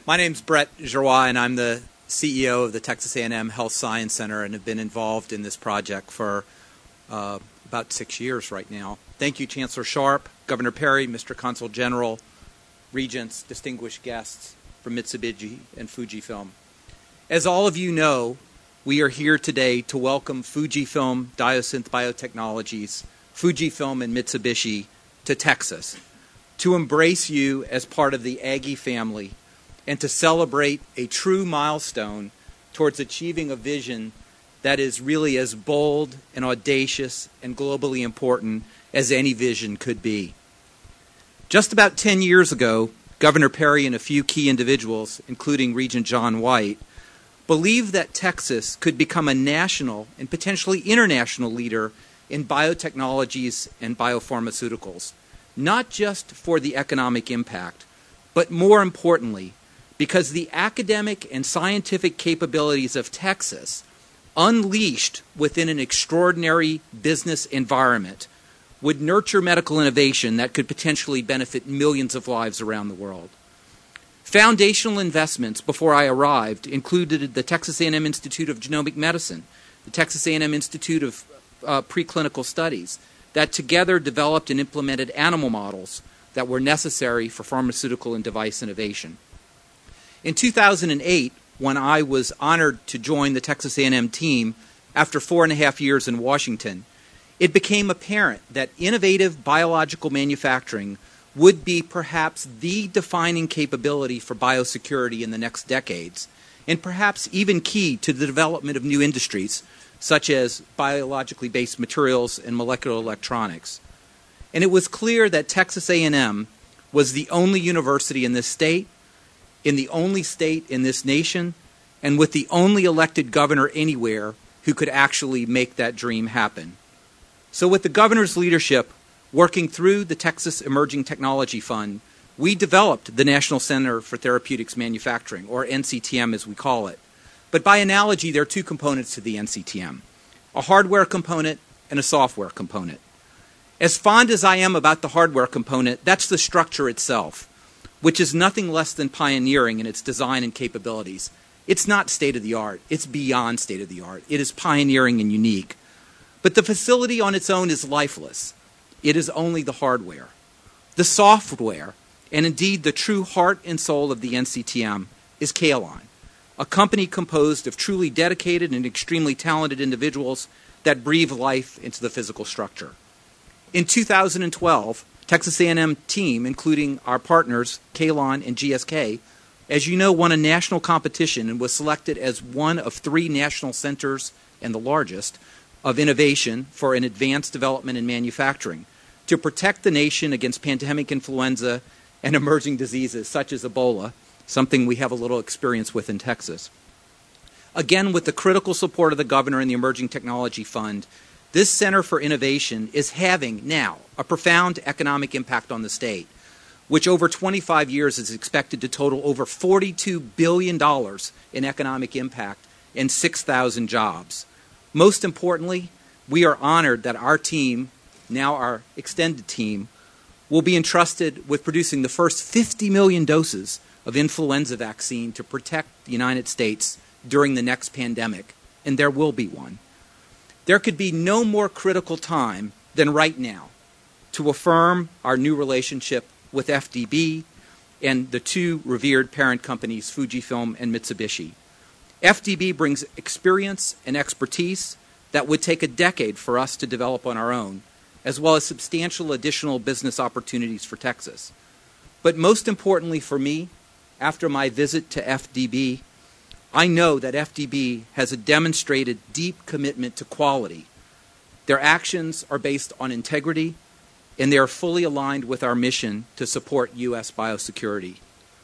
My name's Brett Giroir, and I'm the CEO of the Texas A&M Health Science Center and have been involved in this project for about 6 years right now. Thank you, Chancellor Sharp, Governor Perry, Mr. Consul General, regents, distinguished guests from Mitsubishi and Fujifilm. As all of you know, we are here today to welcome Fujifilm Diosynth Biotechnologies, Fujifilm and Mitsubishi to Texas, to embrace you as part of the Aggie family and to celebrate a true milestone towards achieving a vision that is really as bold and audacious and globally important as any vision could be. Just about 10 years ago, Governor Perry and a few key individuals, including Regent John White, believed that Texas could become a national and potentially international leader in biotechnologies and biopharmaceuticals, not just for the economic impact, but more importantly, because the academic and scientific capabilities of Texas, unleashed within an extraordinary business environment, would nurture medical innovation that could potentially benefit millions of lives around the world. Foundational investments before I arrived included the Texas A&M Institute of Genomic Medicine, the Texas A&M Institute of Preclinical Studies, that together developed and implemented animal models that were necessary for pharmaceutical and device innovation. In 2008, when I was honored to join the Texas A&M team after 4.5 years in Washington, it became apparent that innovative biological manufacturing would be perhaps the defining capability for biosecurity in the next decades, and perhaps even key to the development of new industries, such as biologically based materials and molecular electronics. And it was clear that Texas A&M was the only university in this state, in the only state in this nation, and with the only elected governor anywhere who could actually make that dream happen. So with the governor's leadership, working through the Texas Emerging Technology Fund, we developed the National Center for Therapeutics Manufacturing, or NCTM as we call it. But by analogy, there are two components to the NCTM, a hardware component and a software component. As fond as I am about the hardware component, that's the structure itself, which is nothing less than pioneering in its design and capabilities. It's not state-of-the-art. It's beyond state-of-the-art. It is pioneering and unique. But the facility on its own is lifeless. It is only the hardware. The software, and indeed the true heart and soul of the NCTM, is Kailon, a company composed of truly dedicated and extremely talented individuals that breathe life into the physical structure. In 2012, Texas A&M team, including our partners, Kailon and GSK, as you know, won a national competition and was selected as one of 3 national centers, and the largest, of innovation for an advanced development in manufacturing to protect the nation against pandemic influenza and emerging diseases such as Ebola, something we have a little experience with in Texas. Again, with the critical support of the governor and the Emerging Technology Fund, this Center for Innovation is having now a profound economic impact on the state, which over 25 years is expected to total over $42 billion in economic impact and 6,000 jobs. Most importantly, we are honored that our team, now our extended team, will be entrusted with producing the first 50 million doses of influenza vaccine to protect the United States during the next pandemic, and there will be one. There could be no more critical time than right now to affirm our new relationship with FDB and the 2 revered parent companies, Fujifilm and Mitsubishi. FDB brings experience and expertise that would take a decade for us to develop on our own, as well as substantial additional business opportunities for Texas. But most importantly for me, after my visit to FDB, I know that FDB has a demonstrated deep commitment to quality. Their actions are based on integrity, and they are fully aligned with our mission to support U.S. biosecurity.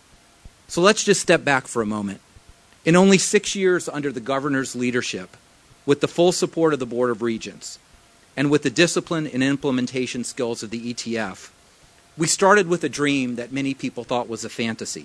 So let's just step back for a moment. In only 6 years under the governor's leadership, with the full support of the Board of Regents, and with the discipline and implementation skills of the ETF, we started with a dream that many people thought was a fantasy.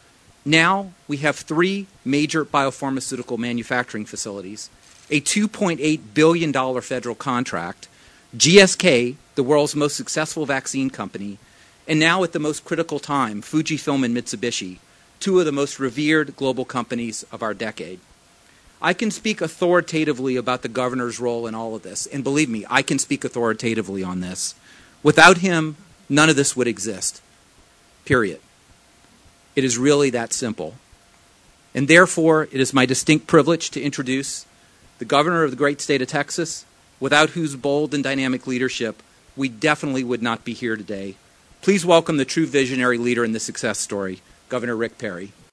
Now we have 3 major biopharmaceutical manufacturing facilities, a $2.8 billion federal contract, GSK, the world's most successful vaccine company, and now at the most critical time, Fujifilm and Mitsubishi, two of the most revered global companies of our decade. I can speak authoritatively about the governor's role in all of this, and believe me, I can speak authoritatively on this. Without him, none of this would exist, period. It is really that simple. And therefore, it is my distinct privilege to introduce the governor of the great state of Texas, without whose bold and dynamic leadership we definitely would not be here today. Please welcome the true visionary leader in this success story, Governor Rick Perry.